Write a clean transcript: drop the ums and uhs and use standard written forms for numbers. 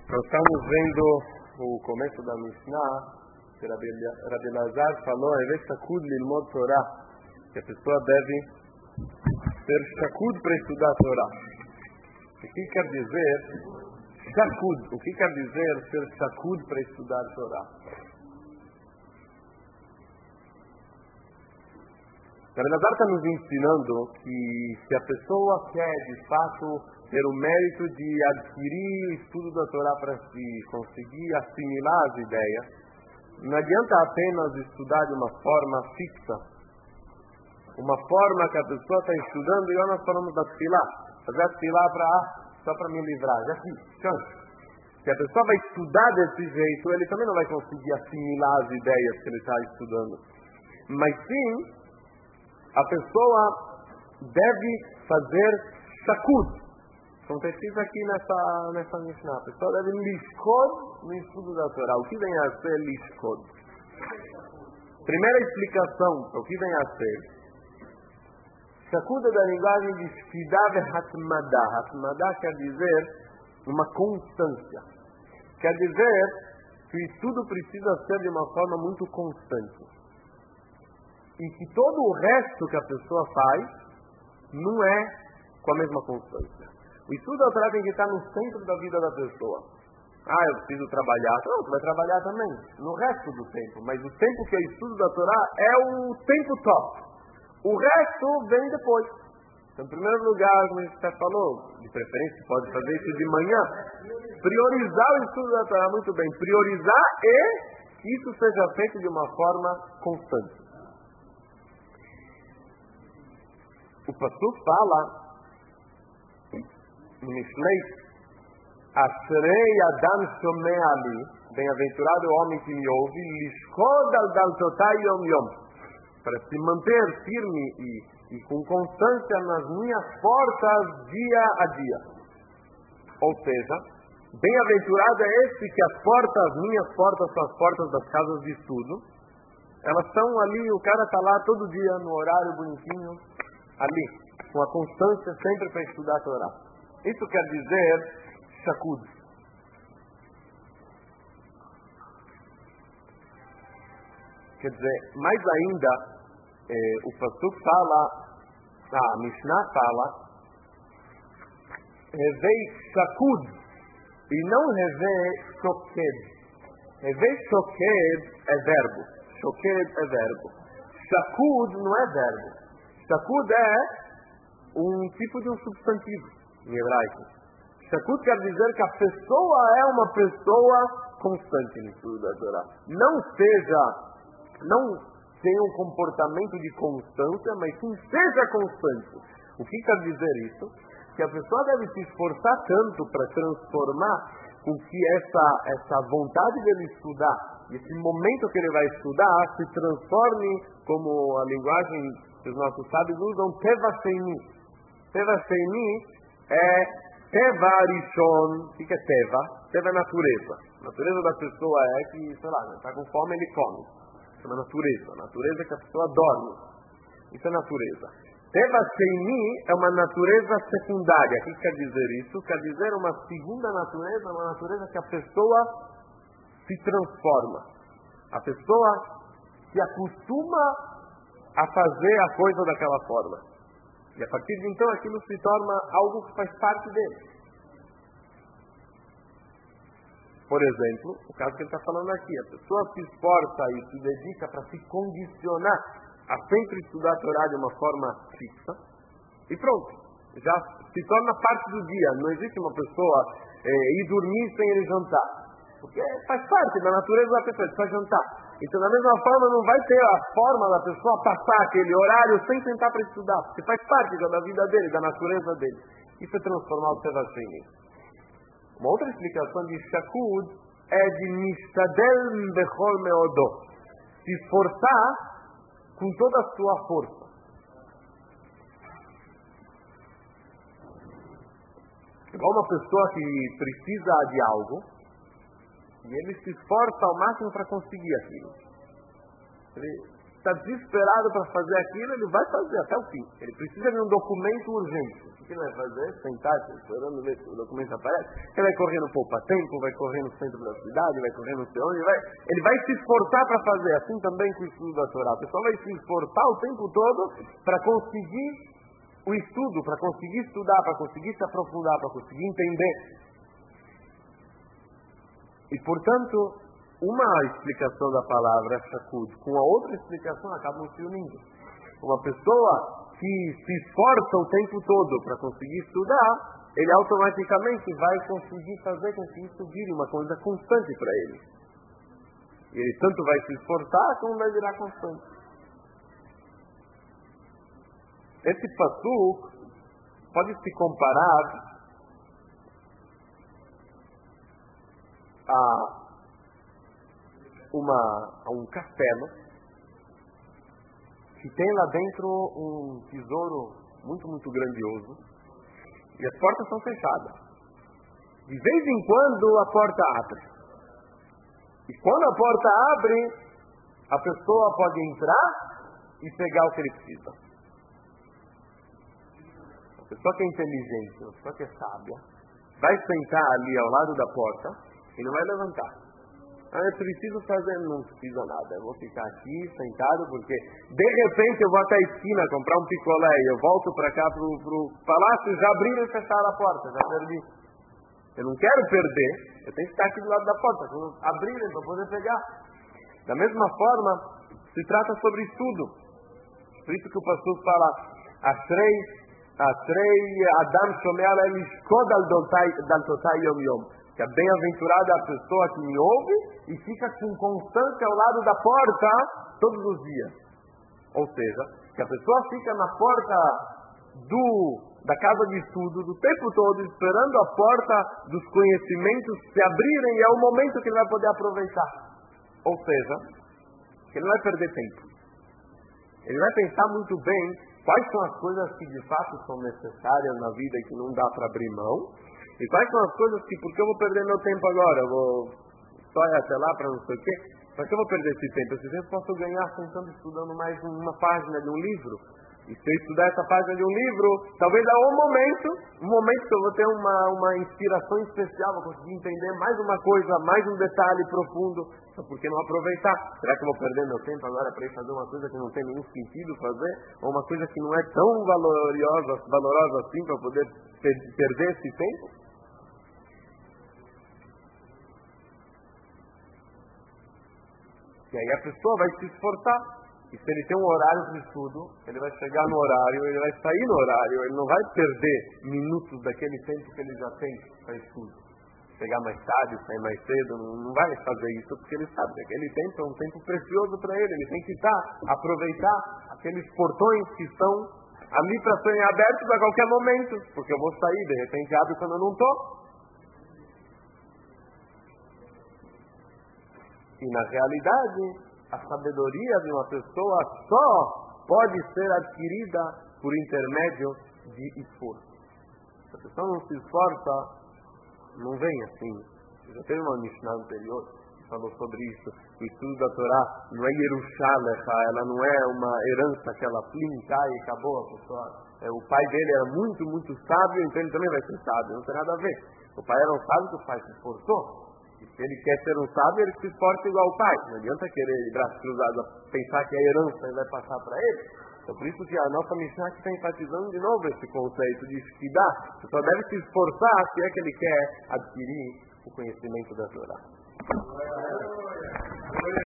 Nós estamos vendo o começo da Mishnah, que Rabbi Elazar falou, Shakud lilmod Torah, que a pessoa deve ser shakud para estudar a Torah. O que quer dizer shakud? O que quer dizer ser shakud para estudar a Torah? Rabbi Elazar está nos ensinando que se a pessoa quer, de fato, ter o mérito de adquirir o estudo da Torá para se conseguir assimilar as ideias, não adianta apenas estudar de uma forma fixa, uma forma que a pessoa está estudando, igual nós falamos da Tfilá, fazer a Tfilá só para me livrar, já fiz, chance. Se a pessoa vai estudar desse jeito, ele também não vai conseguir assimilar as ideias que ele está estudando. Mas sim, a pessoa deve fazer shakud. Como precisa aqui nessa Mishnah, a pessoa deve lishkod no estudo da Torá. O que vem a ser lishkod? Primeira explicação, o que vem a ser? Shakud é da linguagem de shkidah ve hatmadah. Hatmadah quer dizer uma constância. Quer dizer que o estudo precisa ser de uma forma muito constante. E que todo o resto que a pessoa faz não é com a mesma constância. O estudo da Torá tem que estar no centro da vida da pessoa. Eu preciso trabalhar. Não, você vai trabalhar também, no resto do tempo. Mas o tempo que é o estudo da Torá é o tempo top. O resto vem depois. Então, em primeiro lugar, como a gente já falou, de preferência pode fazer isso de manhã. Priorizar o estudo da Torá, muito bem. Priorizar e que isso seja feito de uma forma constante. O Pasuk fala no Mishlei, Ashrei Adam Shomeh Ali, bem-aventurado o homem que me ouve, Lishkod al Daltotai Yom Yom, para se manter firme e com constância nas minhas portas dia a dia. Ou seja, bem-aventurado é esse que as minhas portas são as portas das casas de estudo, elas estão ali, o cara está lá todo dia no horário bonitinho, ali, com a constância sempre para estudar a Torá. Isso quer dizer shakud. Quer dizer, mais ainda, o Pasuk fala, a Mishnah fala, Revei shakud, e não Revei shoked. Revei shoked é verbo. Shoked é verbo. Shakud não é verbo. Shakud é um tipo de um substantivo em hebraico. Shakud quer dizer que a pessoa é uma pessoa constante no estudo da Torá. Não tenha um comportamento de constância, mas sim seja constante. O que quer dizer isso? Que a pessoa deve se esforçar tanto para transformar com que essa vontade dele estudar, esse momento que ele vai estudar, se transforme, como a linguagem que os nossos sábios usam, Teva Sheini. Teva Sheini é Teva Arishon. O que é Teva? Teva é natureza. A natureza da pessoa é que, sei lá, está com fome, ele come. Isso é natureza. A natureza é que a pessoa dorme. Isso é natureza. Teva Sheini é uma natureza secundária. O que quer dizer isso? Quer dizer uma segunda natureza, uma natureza que a pessoa se transforma. A pessoa se acostuma a fazer a coisa daquela forma. E a partir de então aquilo se torna algo que faz parte dele. Por exemplo, o caso que ele está falando aqui, a pessoa se esforça e se dedica para se condicionar a sempre estudar a Torá de uma forma fixa, e pronto, já se torna parte do dia. Não existe uma pessoa ir dormir sem ele jantar, porque faz parte da natureza da pessoa, ele precisa jantar. Então, da mesma forma, não vai ter a forma da pessoa passar aquele horário sem sentar para estudar, porque faz parte da vida dele, da natureza dele. Isso é transformar o Teva Sheini. Uma outra explicação de shakud é de nishtadel bechol meodo, se esforçar com toda a sua força. Igual uma pessoa que precisa de algo, e ele se esforça ao máximo para conseguir aquilo. Ele está desesperado para fazer aquilo, ele vai fazer até o fim. Ele precisa de um documento urgente. O que ele vai fazer? Sentar, esperando ver se o documento aparece. Ele vai correr no poupa-tempo, vai correr no centro da cidade, vai correr não sei onde. Ele vai se esforçar para fazer. Assim também com o estudo da Torá. A pessoa vai se esforçar o tempo todo para conseguir o estudo, para conseguir estudar, para conseguir se aprofundar, para conseguir entender. E, portanto, uma explicação da palavra shakud com a outra explicação acabam se unindo. Uma pessoa que se esforça o tempo todo para conseguir estudar, ele automaticamente vai conseguir fazer com que isso vire uma coisa constante para ele. E ele tanto vai se esforçar como vai virar constante. Esse pasuk pode se comparar a um castelo que tem lá dentro um tesouro muito, muito grandioso e as portas são fechadas. De vez em quando a porta abre. E quando a porta abre, a pessoa pode entrar e pegar o que ele precisa. A pessoa que é inteligente, a pessoa que é sábia, vai sentar ali ao lado da porta e não vai levantar. Eu preciso fazer, não precisa nada, eu vou ficar aqui sentado porque de repente eu vou até a esquina comprar um picolé e eu volto para cá pro palácio, já abriram e fecharam a porta, já perdi. Eu não quero perder, eu tenho que estar aqui do lado da porta, quando abrirem para poder pegar. Da mesma forma, se trata sobre estudo. Por isso que o pastor fala, Ashrei Adam Shomea Lem Shkod Al Dotai Yom Yom. Que é bem-aventurada a pessoa que me ouve e fica com constância ao lado da porta todos os dias. Ou seja, que a pessoa fica na porta da casa de estudo do tempo todo, esperando a porta dos conhecimentos se abrirem e é o momento que ele vai poder aproveitar. Ou seja, que ele não vai perder tempo. Ele vai pensar muito bem quais são as coisas que de fato são necessárias na vida e que não dá para abrir mão. E quais são as coisas que, porque eu vou perder meu tempo agora? Eu vou só ir até lá para não sei o quê? Para que eu vou perder esse tempo? Esse tempo eu posso ganhar sentando estudando mais uma página de um livro. E se eu estudar essa página de um livro, talvez há um momento que eu vou ter uma inspiração especial, vou conseguir entender mais uma coisa, mais um detalhe profundo. Então por que não aproveitar? Será que eu vou perder meu tempo agora para ir fazer uma coisa que não tem nenhum sentido fazer? Ou uma coisa que não é tão valorosa assim para poder perder esse tempo? E aí a pessoa vai se esforçar. E se ele tem um horário de estudo, ele vai chegar no horário, ele vai sair no horário, ele não vai perder minutos daquele tempo que ele já tem para estudo. Chegar mais tarde, sair mais cedo, não vai fazer isso porque ele sabe que aquele tempo é um tempo precioso para ele tem que aproveitar aqueles portões que estão ali para serem abertos a qualquer momento, porque eu vou sair, de repente abre quando eu não estou. E na realidade, a sabedoria de uma pessoa só pode ser adquirida por intermédio de esforço. Se a pessoa não se esforça, não vem assim. Já teve uma Mishnah anterior que falou sobre isso. O estudo da Torá não é Yerushá Lecha, ela não é uma herança que ela plinta e acabou a pessoa. O pai dele era muito, muito sábio, então ele também vai ser sábio. Não tem nada a ver. O pai era um sábio que o pai se esforçou. E se ele quer ser um sábio, ele se esforça igual o pai. Não adianta querer de braços cruzados pensar que a herança vai passar para ele. Então por isso que a nossa missão aqui está enfatizando de novo esse conceito de estudar. Você só deve se esforçar se é que ele quer adquirir o conhecimento da Torá.